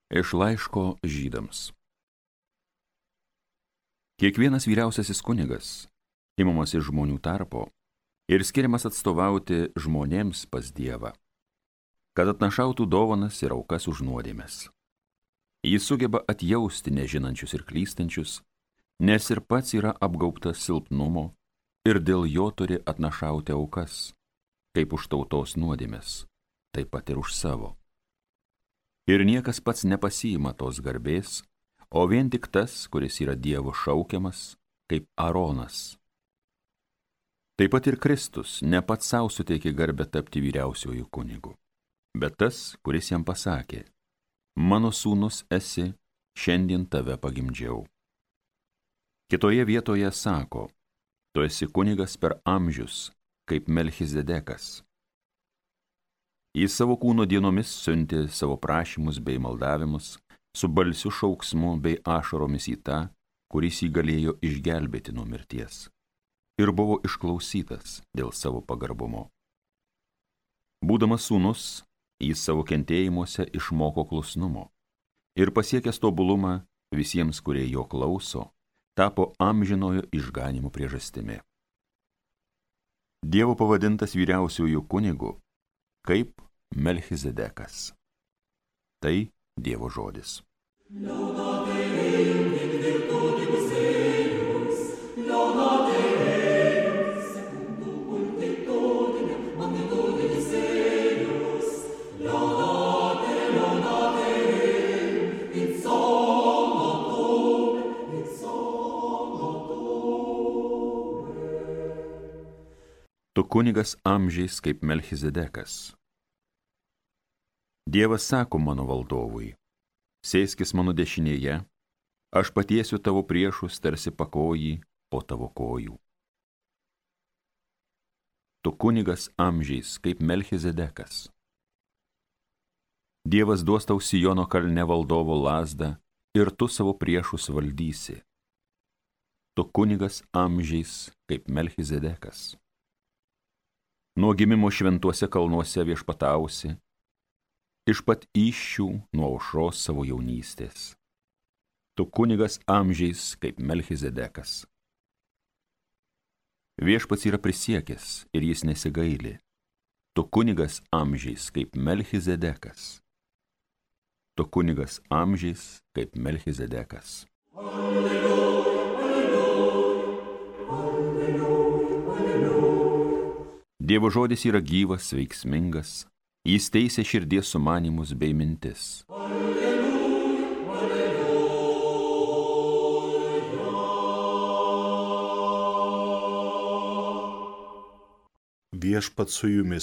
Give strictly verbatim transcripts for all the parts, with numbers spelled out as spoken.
Iš laiško žydams. Kiekvienas vyriausiasis kunigas imamas iš žmonių tarpo ir skiriamas atstovauti žmonėms pas Dievą, kad atnašautų dovanas ir aukas už nuodėmes. Jis sugeba atjausti nežinančius ir klystančius, nes ir pats yra apgaubtas silpnumo ir dėl jo turi atnašauti aukas, kaip už tautos nuodėmes, taip pat ir už savo. Ir niekas pats nepasiima tos garbės, o vien tik tas, kuris yra Dievo šaukiamas, kaip Aaronas. Taip pat ir Kristus ne pats savo suteikė garbę tapti vyriausiuoju kunigu, bet tas, kuris jam pasakė: mano sūnus esi, šiandien tave pagimdžiau. Kitoje vietoje sako: tu esi kunigas per amžius, kaip Melchizedekas. Jis savo kūno dienomis siuntė savo prašymus bei maldavimus, su balsiu šauksmu bei ašaromis į tą, kuris jį galėjo išgelbėti nuo mirties, ir buvo išklausytas dėl savo pagarbumo. Būdamas sūnus, jis savo kentėjimuose išmoko klusnumo, ir pasiekęs tobulumą visiems, kurie jo klauso, tapo amžinojo išganymo priežastimi. Dievo pavadintas vyriausiuoju kunigu, kaip Melchizedekas. Tai Dievo žodis. Tu kunigas amžiais kaip Melchizedekas. Dievas sako mano valdovui: sėskis mano dešinėje, aš patiesiu tavo priešus tarsi pakojį po tavo kojų. Tu kunigas amžiais kaip Melchizedekas. Dievas duos tau Siono kalne valdovo lazdą ir tu savo priešus valdysi. Tu kunigas amžiais kaip Melchizedekas. Nuo gimimo šventuose kalnuose viešpatausi, iš pat įsčių nuo aušros savo jaunystės. Tu kunigas amžiais kaip Melchizedekas. Viešpats yra prisiekęs ir jis nesigaili. Tu kunigas amžiais kaip Melchizedekas. Tu kunigas amžiais kaip Melchizedekas. Alleluja, alleluja, alleluja, alleluja. Dievo žodis yra gyvas, veiksmingas, jis teisia širdies sumanymus bei mintis. Alleluja, alleluja. Viešpats su jumis.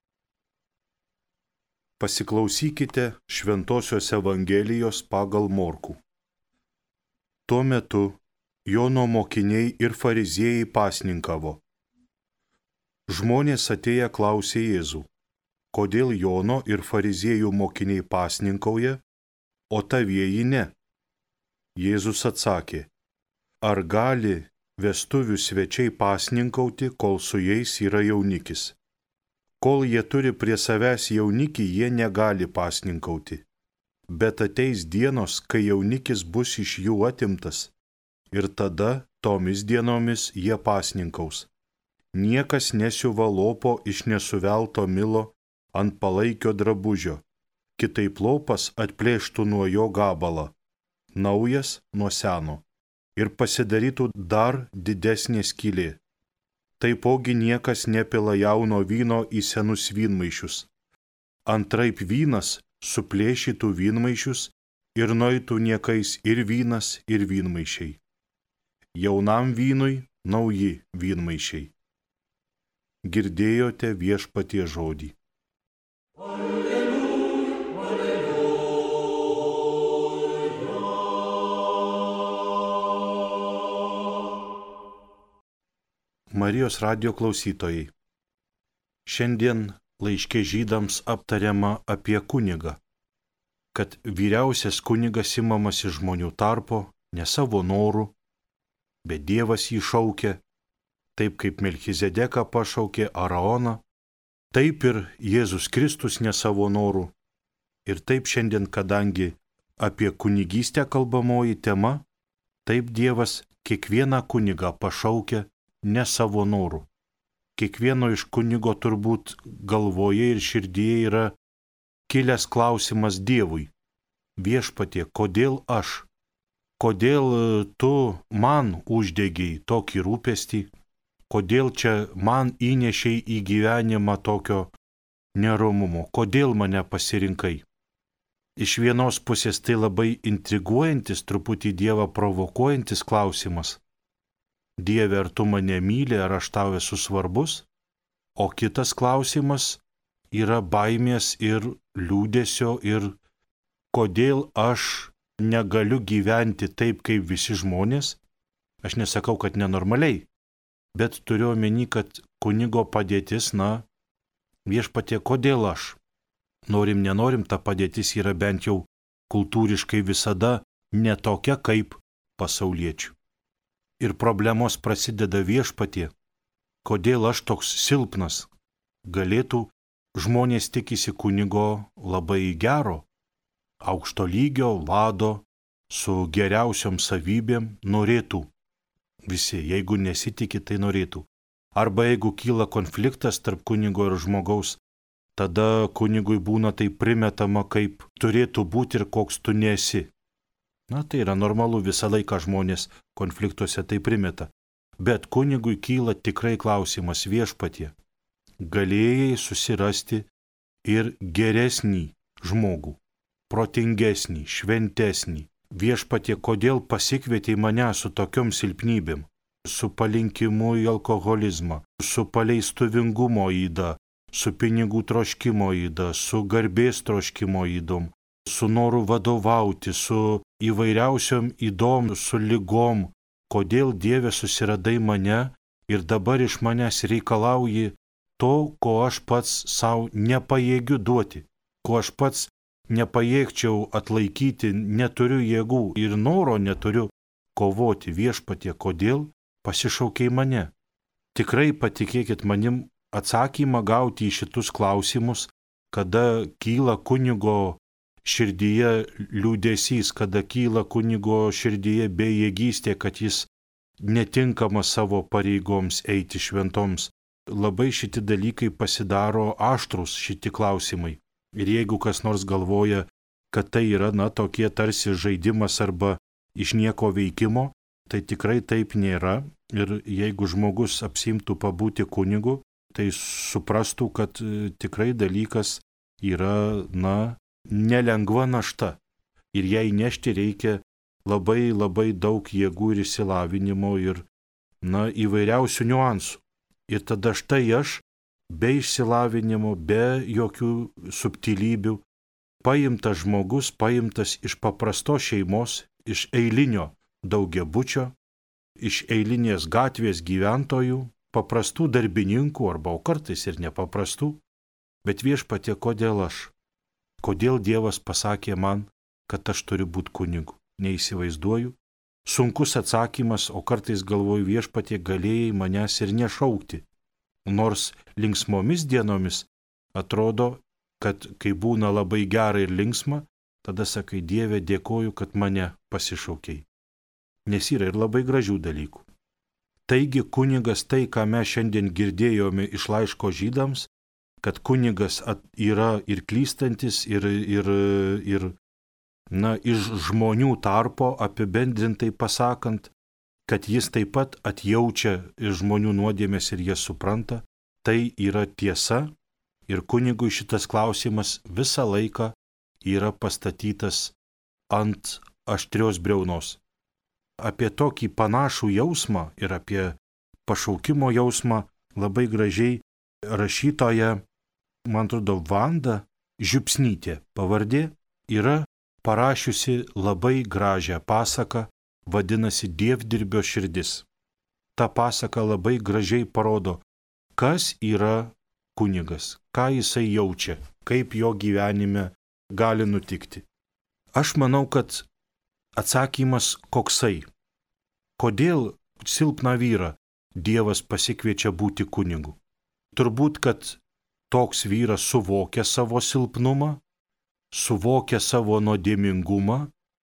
Pasiklausykite Šventosios Evangelijos pagal Morkų. Tuo metu Jono mokiniai ir fariziejai pasninkavo. Žmonės atėję klausė Jėzų: kodėl Jono ir fariziejų mokiniai pasninkauja, o tavieji ne? Jėzus atsakė: ar gali vestuvių svečiai pasninkauti, kol su jais yra jaunikis? Kol jie turi prie savęs jaunikį, jie negali pasninkauti. Bet ateis dienos, kai jaunikis bus iš jų atimtas, ir tada tomis dienomis jie pasninkaus. Niekas nesiuva lopo iš nesuvelto milo ant palaikio drabužio, kitaip lopas atplėštų nuo jo gabalą, naujas nuo seno, ir pasidarytų dar didesnė skylė. Taipogi niekas nepila jauno vyno į senus vynmaišius. Antraip vynas suplėšytų vynmaišius ir nueitų niekais ir vynas, ir vynmaišiai. Jaunam vynui nauji vynmaišiai. Girdėjote Viešpatie žodį. Alleluja, alleluja. Marijos radijo klausytojai. Šiandien laiške žydams aptariama apie kunigą, kad vyriausias kunigas imamas iš žmonių tarpo ne savo norų, bet Dievas jį šaukia. Taip kaip Melchizedeką pašaukė Aaroną, taip ir Jėzus Kristus ne savo norų. Ir taip šiandien, kadangi apie kunigystę kalbamoji tema, taip Dievas kiekvieną kunigą pašaukia ne savo noru. Kiekvieno iš kunigo turbūt galvoje ir širdyje yra kilęs klausimas Dievui. Viešpatie, kodėl aš? Kodėl tu man uždegiai tokį rūpestį? Kodėl čia man įnešiai į gyvenimą tokio neromumo? Kodėl mane pasirinkai? Iš vienos pusės tai labai intriguojantis, truputį Dievą provokuojantis klausimas. Dieve, ar tu mane myli, ar aš tau esu svarbus? O kitas klausimas yra baimės ir liūdesio ir kodėl aš negaliu gyventi taip, kaip visi žmonės. Aš nesakau, kad nenormaliai, bet turiu omeny, kad kunigo padėtis, na, Viešpatie, kodėl aš? Norim, nenorim, ta padėtis yra bent jau kultūriškai visada ne tokia kaip pasauliečių. Ir problemos prasideda Viešpatie, kodėl aš toks silpnas. Galėtų žmonės tikisi kunigo labai gero, aukšto lygio, vado, su geriausiom savybėm, norėtų. Visi, jeigu nesitiki, tai norėtų. Arba jeigu kyla konfliktas tarp kunigo ir žmogaus, tada kunigui būna tai primetama, kaip turėtų būti ir koks tu nesi. Na, tai yra normalu, visą laiką žmonės konfliktuose tai primeta. Bet kunigui kyla tikrai klausimas, Viešpatie, galėjai susirasti ir geresnį žmogų, protingesnį, šventesnį. Viešpatie, kodėl pasikvietei mane su tokiom silpnybėm, su palinkimu į alkoholizmą, su paleistuvingumo yda, su pinigų troškimo yda, su garbės troškimo ydom, su noru vadovauti, su įvairiausiom ydom, su lygom. Kodėl Dieve susiradai mane ir dabar iš manęs reikalauji to, ko aš pats savo nepajėgiu duoti, ko aš pats nepajėgčiau atlaikyti, neturiu jėgų ir noro neturiu kovoti. Viešpatie, kodėl pasišaukei mane? Tikrai patikėkit manim, atsakymą gauti į šitus klausimus, kada kyla kunigo širdyje liūdesys, kada kyla kunigo širdyje bejėgystė, kad jis netinkamas savo pareigoms eiti šventoms. Labai šitie dalykai pasidaro aštrus, šitie klausimai. Ir jeigu kas nors galvoja, kad tai yra, na, tokie tarsi žaidimas arba iš nieko veikimo, tai tikrai taip nėra. Ir jeigu žmogus apsimtų pabūti kunigu, tai suprastų, kad tikrai dalykas yra, na, nelengva našta. Ir jai nešti reikia labai labai daug jėgų ir išsilavinimo ir, na, įvairiausių niuansų. Ir tada štai aš, be išsilavinimo, be jokių subtilybių, paimtas žmogus, paimtas iš paprastos šeimos, iš eilinio daugiabučio, iš eilinės gatvės gyventojų, paprastų darbininkų arba o kartais ir nepaprastų. Bet Viešpatie, kodėl aš? Kodėl Dievas pasakė man, kad aš turiu būti kunigu? Neįsivaizduoju. Sunkus atsakymas, o kartais galvoju, Viešpatie, galėjai manęs ir nešaukti. Nors linksmomis dienomis atrodo, kad kai būna labai gera ir linksma, tada sakai, Dieve, dėkoju, kad mane pasišaukei. Nes yra ir labai gražių dalykų. Taigi kunigas, tai, ką mes šiandien girdėjome iš laiško Žydams, kad kunigas yra ir klystantis, ir, ir, ir na, iš žmonių tarpo apibendrintai pasakant, kad jis taip pat atjaučia žmonių nuodėmes ir jas supranta, tai yra tiesa ir kunigui šitas klausimas visą laiką yra pastatytas ant aštrios briaunos. Apie tokį panašų jausmą ir apie pašaukimo jausmą labai gražiai rašytoja, man atrodo, Vanda Žiupsnytė pavardė, yra parašiusi labai gražią pasaką, vadinasi Dievdirbio širdis. Ta pasaka labai gražiai parodo, kas yra kunigas, ką jisai jaučia, kaip jo gyvenime gali nutikti. Aš manau, kad atsakymas koksai. Kodėl silpną vyrą Dievas pasikviečia būti kunigu? Turbūt, kad toks vyras suvokia savo silpnumą, suvokia savo nuodėmingumą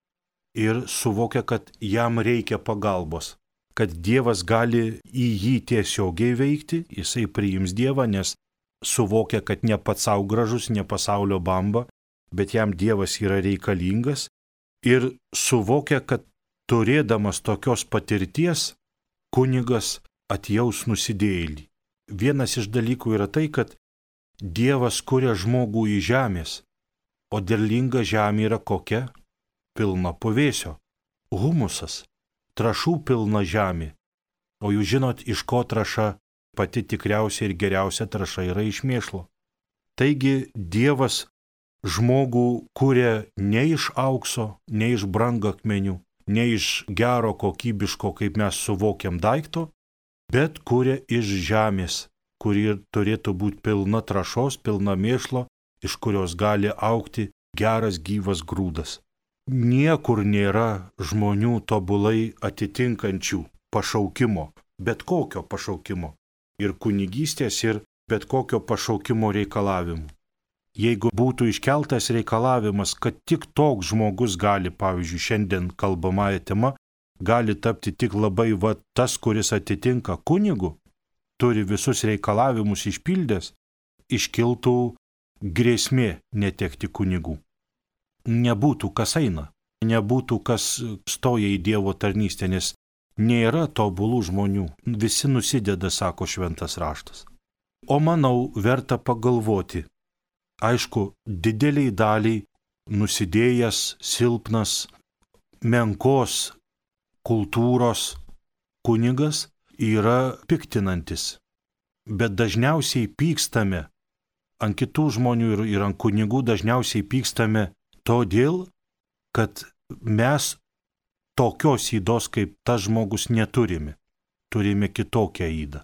ir suvokia, kad jam reikia pagalbos, kad Dievas gali į jį tiesiogiai veikti, jisai priims Dievą, nes suvokia, kad ne pats savo gražus, ne pasaulio bamba, bet jam Dievas yra reikalingas ir suvokia, kad turėdamas tokios patirties, kunigas atjaus nusidėjėlį. Vienas iš dalykų yra tai, kad Dievas kuria žmogų į žemės, o derlinga žemė yra kokia? Pilna puvėsio, humusas, trašų pilna žemė. O jūs žinot, iš ko trąša pati tikriausia ir geriausia trąša yra iš mėšlo. Taigi Dievas žmogų kuria ne iš aukso, ne iš brangakmenių, ne iš gero kokybiško, kaip mes suvokiam daikto, bet kuria iš žemės, kuri turėtų būti pilna trąšos, pilna mėšlo, iš kurios gali augti geras gyvas grūdas. Niekur nėra žmonių tobulai atitinkančių pašaukimo, bet kokio pašaukimo, ir kunigystės, ir bet kokio pašaukimo reikalavimų. Jeigu būtų iškeltas reikalavimas, kad tik toks žmogus gali, pavyzdžiui, šiandien kalbamąją temą, gali tapti tik labai va tas, kuris atitinka kunigu, turi visus reikalavimus išpildęs, iškiltų grėsmė netekti kunigų. Nebūtų kas eina, nebūtų kas stoja į Dievo tarnystę, nes nėra tobulų žmonių, visi nusideda, sako šventas raštas. O manau, verta pagalvoti, aišku, dideliai daliai nusidėjęs, silpnas, menkos kultūros kunigas yra piktinantis, bet dažniausiai pykstame ant kitų žmonių ir, ir ant kunigų dažniausiai pykstame todėl, kad mes tokios ydos kaip tas žmogus neturime, turime kitokią ydą.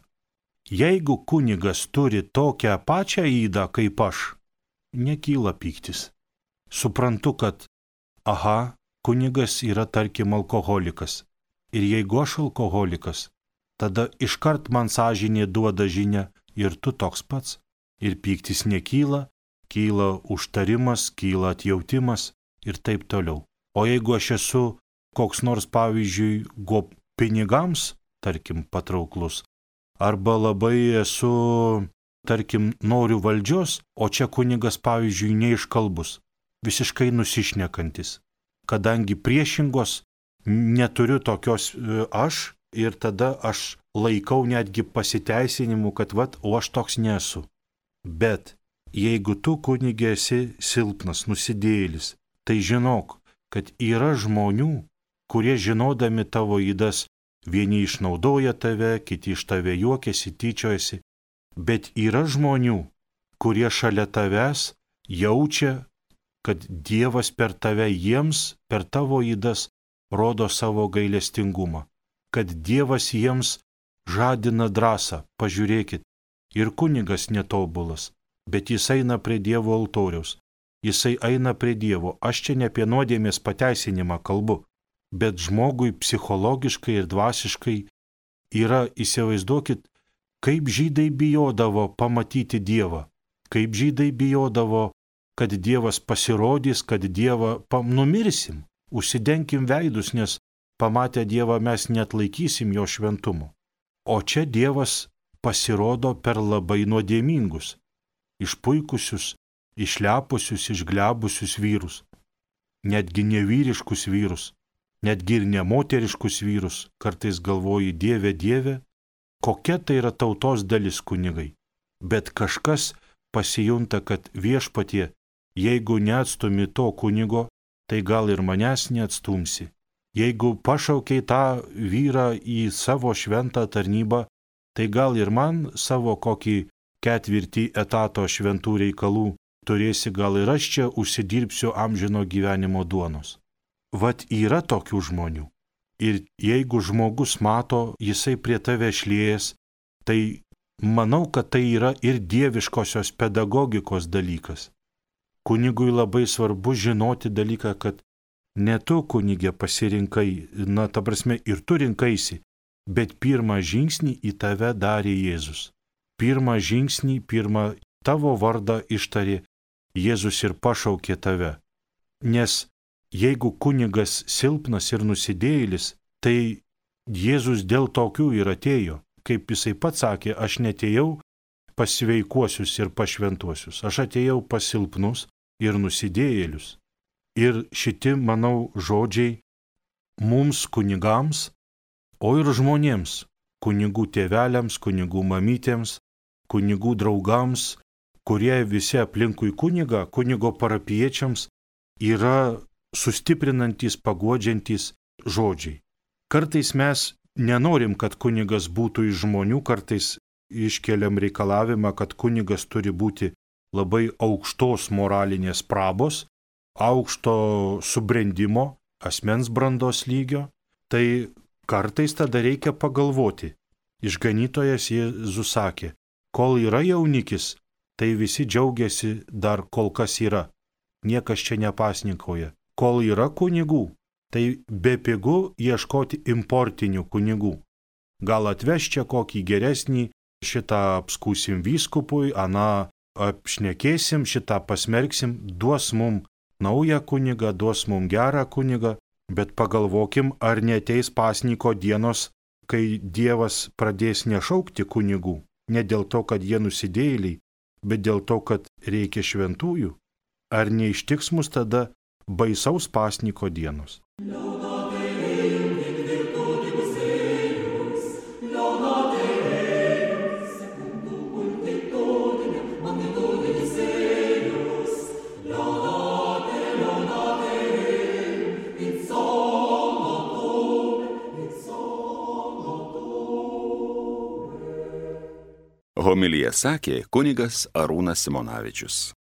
Jeigu kunigas turi tokią pačią ydą kaip aš, nekyla pyktis. Suprantu, kad, aha, kunigas yra tarkim alkoholikas. Ir jeigu aš alkoholikas, tada iškart man sąžinė duoda žinią ir tu toks pats. Ir pyktis nekyla, kyla užtarimas, kyla atjautimas ir taip toliau. O jeigu aš esu koks nors, pavyzdžiui, go pinigams, tarkim, patrauklus, arba labai esu, tarkim, noriu valdžios, o čia kunigas, pavyzdžiui, neiškalbus, visiškai nusišnekantis, kadangi priešingos neturiu tokios aš ir tada aš laikau netgi pasiteisinimu, kad vat, o aš toks nesu. Bet jeigu tu, kunigė, esi silpnas, nusidėjėlis, tai žinok, kad yra žmonių, kurie žinodami tavo ydas, vieni išnaudoja tave, kiti iš tave juokiasi, tyčiojasi, bet yra žmonių, kurie šalia tavęs jaučia, kad Dievas per tave jiems, per tavo ydas, rodo savo gailestingumą, kad Dievas jiems žadina drąsą, pažiūrėkit, ir kunigas netobulas, bet jis eina prie Dievo altoriaus, jisai eina prie Dievo. Aš čia ne apie nuodėmės pateisinimą kalbu, bet žmogui psichologiškai ir dvasiškai yra, įsivaizduokit, kaip žydai bijodavo pamatyti Dievą, kaip žydai bijodavo, kad Dievas pasirodys, kad Dievą numirsim, užsidenkim veidus, nes pamatę Dievą mes neatlaikysim jo šventumo. O čia Dievas pasirodo per labai nuodėmingus, išpuikusius, išlepusius, išglebusius vyrus, netgi nevyriškus vyrus, netgi ir nemoteriškus vyrus. Kartais galvoji, Dieve, Dieve, kokia tai yra tautos dalis kunigai. Bet kažkas pasijunta, kad Viešpatie, jeigu neatstumi to kunigo, tai gal ir manęs neatstumsi. Jeigu pašaukiai tą vyrą į savo šventą tarnybą, tai gal ir man savo kokį ketvirtį etato šventų reikalų turėsi, gal ir aš čia užsidirbsiu amžino gyvenimo duonos. Vat yra tokių žmonių. Ir jeigu žmogus mato, jisai prie tave šlėjęs, tai manau, kad tai yra ir dieviškosios pedagogikos dalykas. Kunigui labai svarbu žinoti dalyką, kad ne tu, kunigė, pasirinkai, na, ta prasme, ir tu rinkaisi, bet pirmą žingsnį į tave darė Jėzus. Pirmą žingsnį, pirmą tavo vardą ištarė Jėzus ir pašaukė tave. Nes jeigu kunigas silpnas ir nusidėjėlis, tai Jėzus dėl tokių ir atėjo. Kaip jisai pats sakė, aš netėjau pas sveikuosius ir pašventuosius, aš atėjau pas silpnus ir nusidėjėlius. Ir šiti, manau, žodžiai mums kunigams, o ir žmonėms, kunigų tėveliams, kunigų mamytėms, kunigų draugams, kurie visi aplinkui kunigą, kunigo parapiečiams, yra sustiprinantys, paguodžiantys žodžiai. Kartais mes nenorim, kad kunigas būtų iš žmonių, kartais iškeliam reikalavimą, kad kunigas turi būti labai aukštos moralinės prabos, aukšto subrendimo, asmens brandos lygio. Tai kartais tada reikia pagalvoti. Išganytojas Jėzus sakė, kol yra jaunikis, tai visi džiaugiasi dar kol kas yra. Niekas čia nepasninkauja. Kol yra kunigų, tai bepigu ieškoti importinių kunigų. Gal atveš čia kokį geresnį, šitą apskūsim vyskupui, aną apšnekėsim, šitą pasmerksim, duos mum naują kunigą, duos mum gerą kunigą, bet pagalvokim, ar neateis pasniko dienos, kai Dievas pradės nešaukti kunigų, ne dėl to, kad jie nusidėjėliai, bet dėl to, kad reikia šventųjų. Ar neištiks mus tada baisaus pasniko dienos? Homiliją sakė kunigas Arūnas Simonavičius.